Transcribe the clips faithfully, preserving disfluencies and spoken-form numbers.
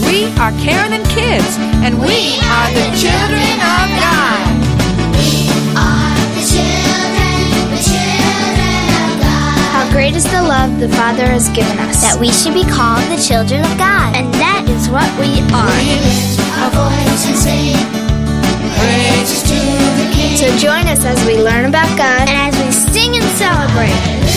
We are Karen and Kids, and we, we are the children of God. We are the children, the children of God. How great is the love the Father has given us, that we should be called the children of God. And that is what we are. We lift our voice and sing praises to the King. So join us as we learn about God and as we sing and celebrate.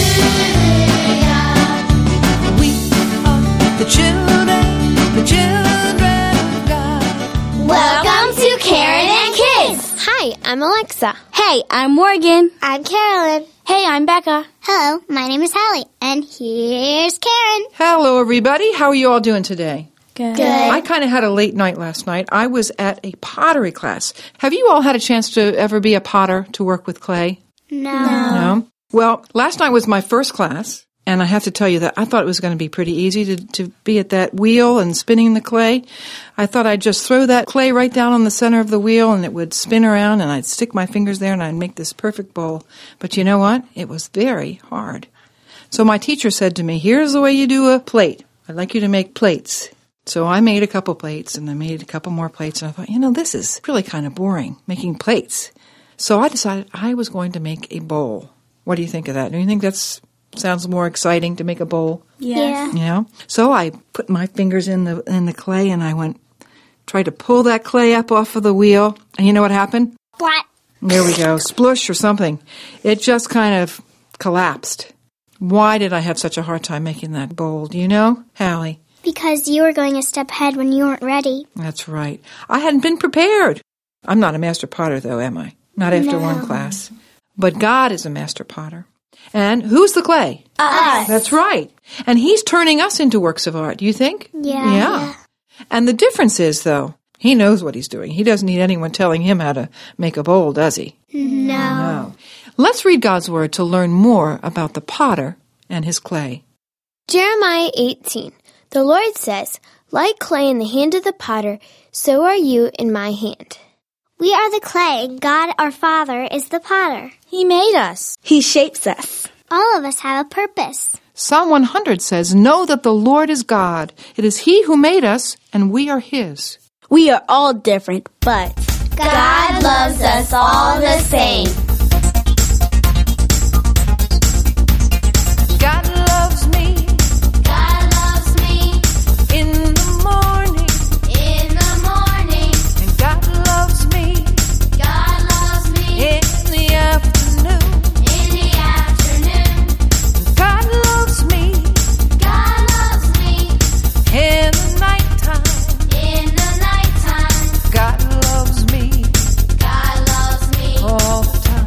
We are the children, the children of God. Welcome to Karen and Kids. Hi, I'm Alexa. Hey, I'm Morgan. I'm Carolyn. Hey, I'm Becca. Hello, my name is Hallie, and here's Karen. Hello, everybody. How are you all doing today? Good. Good. I kind of had a late night last night. I was at a pottery class. Have you all had a chance to ever be a potter, to work with clay? No. No? Well, last night was my first class, and I have to tell you that I thought it was going to be pretty easy to, to be at that wheel and spinning the clay. I thought I'd just throw that clay right down on the center of the wheel, and it would spin around, and I'd stick my fingers there, and I'd make this perfect bowl. But you know what? It was very hard. So my teacher said to me, here's the way you do a plate. I'd like you to make plates. So I made a couple plates, and I made a couple more plates, and I thought, you know, this is really kind of boring, making plates. So I decided I was going to make a bowl. What do you think of that? Do you think that sounds more exciting to make a bowl? Yeah. You know? So I put my fingers in the in the clay, and I went, tried to pull that clay up off of the wheel, and you know what happened? What? There we go, splush or something. It just kind of collapsed. Why did I have such a hard time making that bowl? Do you know, Hallie? Because you were going a step ahead when you weren't ready. That's right. I hadn't been prepared. I'm not a master potter, though, am I? Not after No. one class. But God is a master potter. And who's the clay? Us. That's right. And He's turning us into works of art, do you think? Yeah. Yeah. And the difference is, though, He knows what He's doing. He doesn't need anyone telling Him how to make a bowl, does He? No. No. Let's read God's Word to learn more about the potter and his clay. Jeremiah eighteen. The Lord says, like clay in the hand of the potter, so are you in my hand. We are the clay. God, our Father, is the potter. He made us. He shapes us. All of us have a purpose. Psalm one hundred says, know that the Lord is God. It is He who made us, and we are His. We are all different, but God loves us all the same. God loves me. God loves me In the morning, in the morning. and God loves me God loves me in the afternoon. in the afternoon. God loves me God loves me in the nighttime. in the nighttime. God loves me God loves me all the time.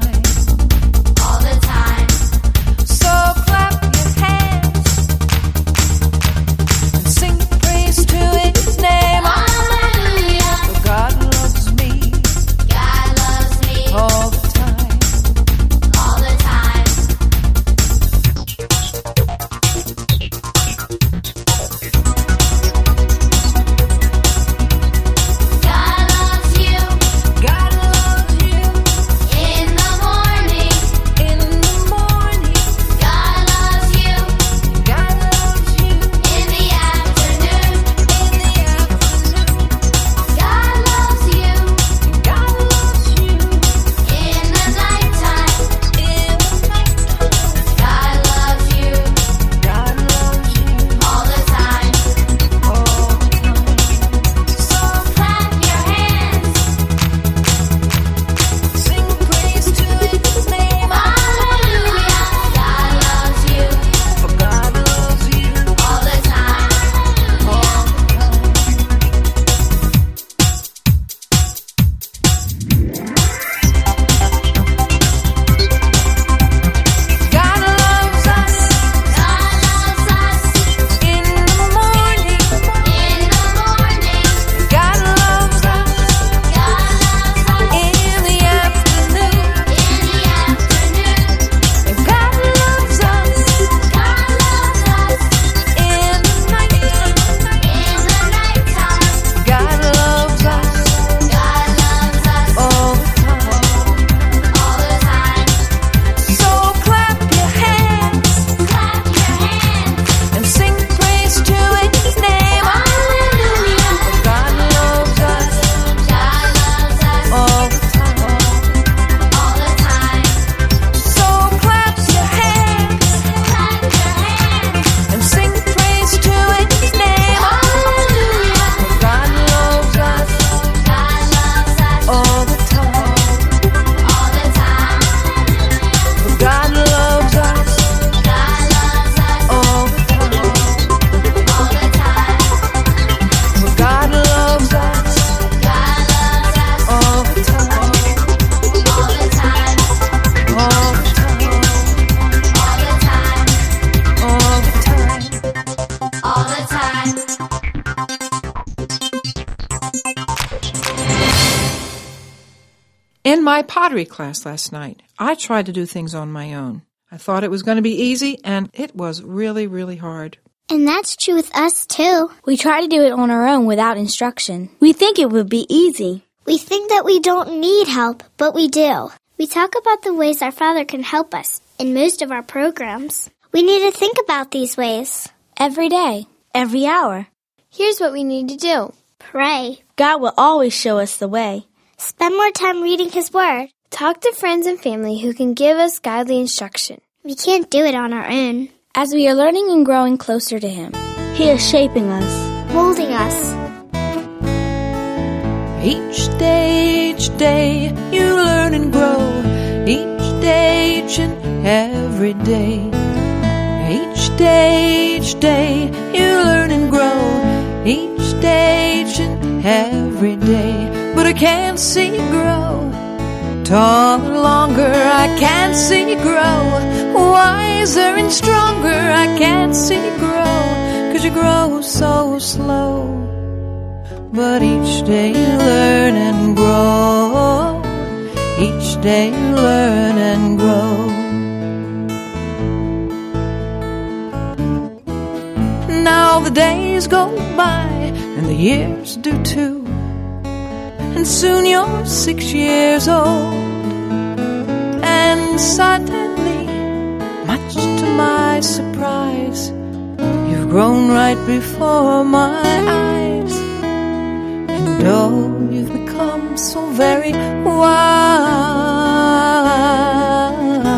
In my pottery class last night, I tried to do things on my own. I thought it was going to be easy, and it was really, really hard. And that's true with us, too. We try to do it on our own without instruction. We think it would be easy. We think that we don't need help, but we do. We talk about the ways our Father can help us in most of our programs. We need to think about these ways. Every day. Every hour. Here's what we need to do. Pray. God will always show us the way. Spend more time reading His Word. Talk to friends and family who can give us godly instruction. We can't do it on our own. As we are learning and growing closer to Him, He is shaping us, molding us. Each day, each day, you learn and grow. Each day, each and every day. Each day, each day, you learn and grow. Each day, each and every day. But I can't see you grow. Taller, longer, I can't see you grow. Wiser and stronger, I can't see you grow. 'Cause you grow so slow. But each day you learn and grow. Each day you learn and grow. Now the days go by and the years do too. And soon you're six years old. And suddenly, much to my surprise, you've grown right before my eyes. And oh, you've become so very wise.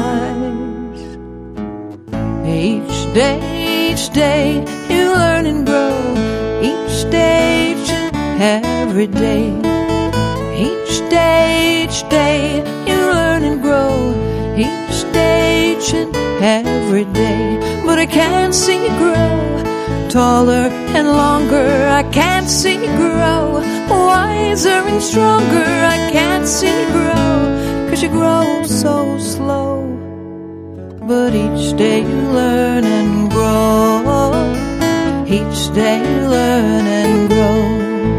Each day, each day, you learn and grow. Each day, each and every day. Each day, each day, you learn and grow. Each day, each and every day. But I can't see you grow. Taller and longer, I can't see you grow. Wiser and stronger, I can't see you grow. 'Cause you grow so slow. But each day you learn and grow. Each day you learn and grow.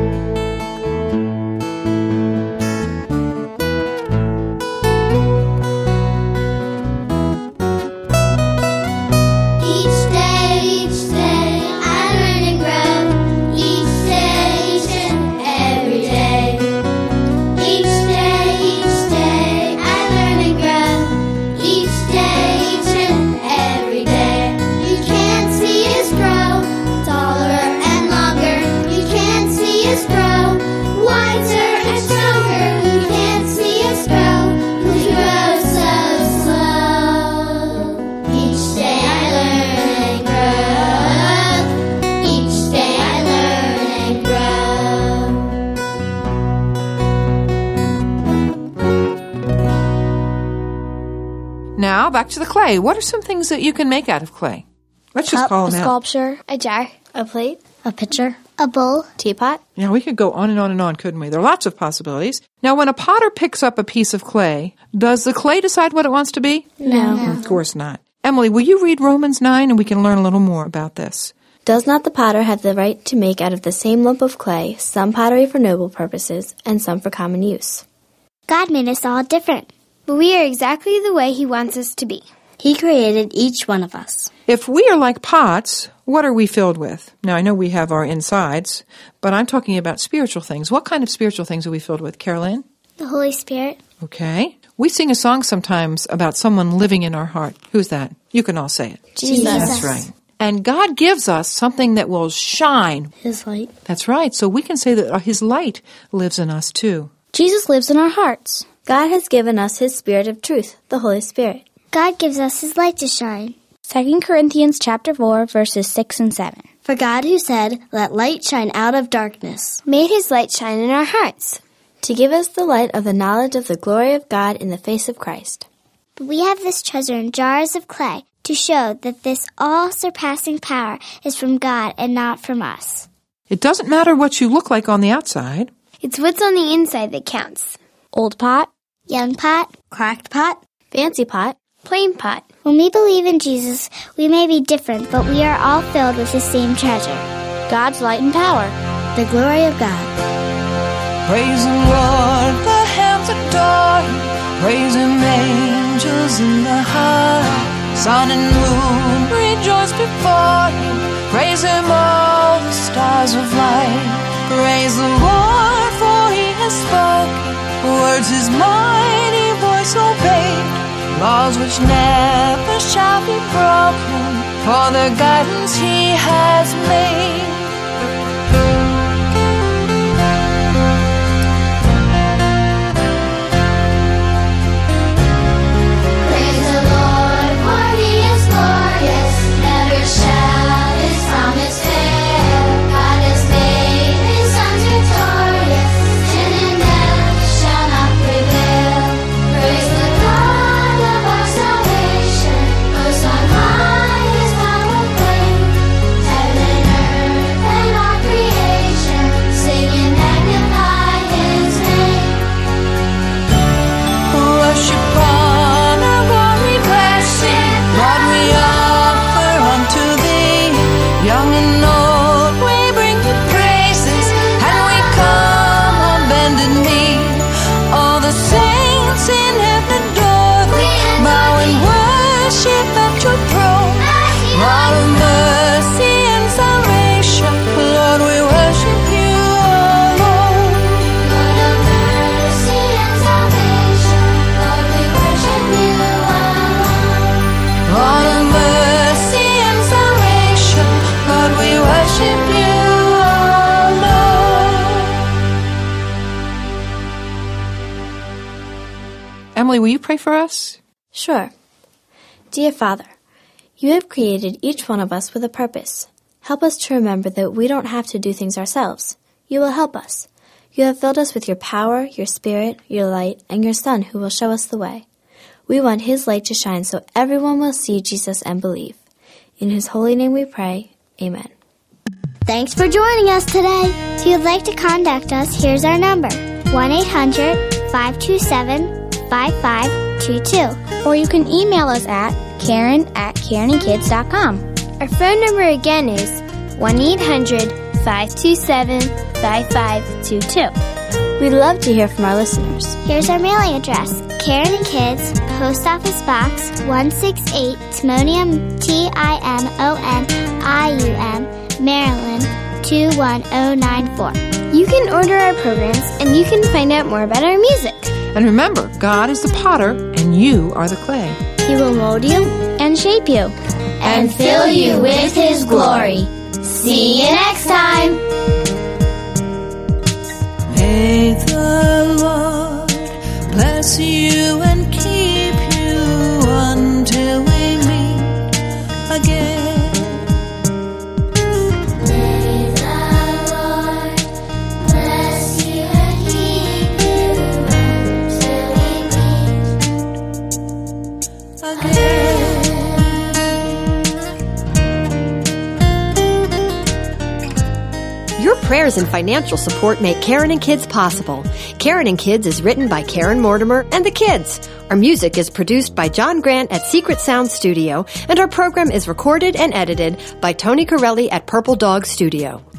Now, back to the clay. What are some things that you can make out of clay? Let's just Cup, call a them out. sculpture, A jar. a plate, a pitcher, A bowl. teapot. Yeah, we could go on and on and on, couldn't we? There are lots of possibilities. Now, when a potter picks up a piece of clay, does the clay decide what it wants to be? No. Of course not. Emily, will you read Romans nine and we can learn a little more about this? Does not the potter have the right to make out of the same lump of clay some pottery for noble purposes and some for common use? God made us all different. But we are exactly the way He wants us to be. He created each one of us. If we are like pots, what are we filled with? Now, I know we have our insides, but I'm talking about spiritual things. What kind of spiritual things are we filled with, Carolyn? The Holy Spirit. Okay. We sing a song sometimes about someone living in our heart. Who's that? You can all say it. Jesus. That's right. And God gives us something that will shine. His light. That's right. So we can say that His light lives in us too. Jesus lives in our hearts. God has given us His Spirit of truth, the Holy Spirit. God gives us His light to shine. Second Corinthians chapter four, verses six and seven. For God who said, "Let light shine out of darkness," Made His light shine in our hearts. To give us the light of the knowledge of the glory of God in the face of Christ. But we have this treasure in jars of clay to show that this all-surpassing power is from God and not from us. It doesn't matter what you look like on the outside. It's what's on the inside that counts. Old pot, Young pot, cracked pot, Fancy pot. Plain pot. when we believe in Jesus, we may be different, but we are all filled with the same treasure. God's light and power. the glory of God. Praise the Lord, the heavens adore you. Praise him, angels in the high. Sun and moon rejoice before him. Praise him, all the stars of light. Praise the Lord, for he has spoken words his mighty voice obeyed. Laws which never shall be broken, for the guidance he has made. Praise the Lord, for he is glorious. Never shall his promise fail. God has made his sons victorious. Sin and death shall not prevail. Praise the God of our salvation. Most on high his power plain. Heaven and earth and all creation sing and magnify his name. Worship, honor, glory, blessing, Lord, we offer unto thee. Young and old, we bring you praises, and we come on bended knee. All the saints in heaven adore thee, bow and worship at your throne. God of mercy and salvation, Lord, we worship you alone. God of mercy and salvation, Lord, we worship you alone. God of mercy and salvation, Lord, we worship you alone. Emily, will you pray for us? Sure. Dear Father, you have created each one of us with a purpose. Help us to remember that we don't have to do things ourselves. You will help us. You have filled us with your power, your spirit, your light, and your Son who will show us the way. We want his light to shine so everyone will see Jesus and believe. In his holy name we pray. Amen. Thanks for joining us today. If you'd like to contact us, here's our number, one eight hundred, five two seven, five five two two. Or you can email us at Karen at Karen and Kids dot com. Our phone number again is one eight hundred, five two seven, five five two two. We'd love to hear from our listeners. Here's our mailing address, Karen and Kids, Post Office Box one sixty-eight, Timonium, T I M O N I U M, Maryland, two one oh nine four. You can order our programs and you can find out more about our music. And remember, God is the potter and you are the clay. He will mold you And shape you. And fill you with his glory. See you next time. May the Lord bless you and keep you until we meet again. May the Lord bless you and keep you until we meet Again. Your prayers and financial support make Karen and Kids possible. Karen and Kids is written by Karen Mortimer and the kids. Our music is produced by John Grant at Secret Sound Studio, and our program is recorded and edited by Tony Corelli at Purple Dog Studio.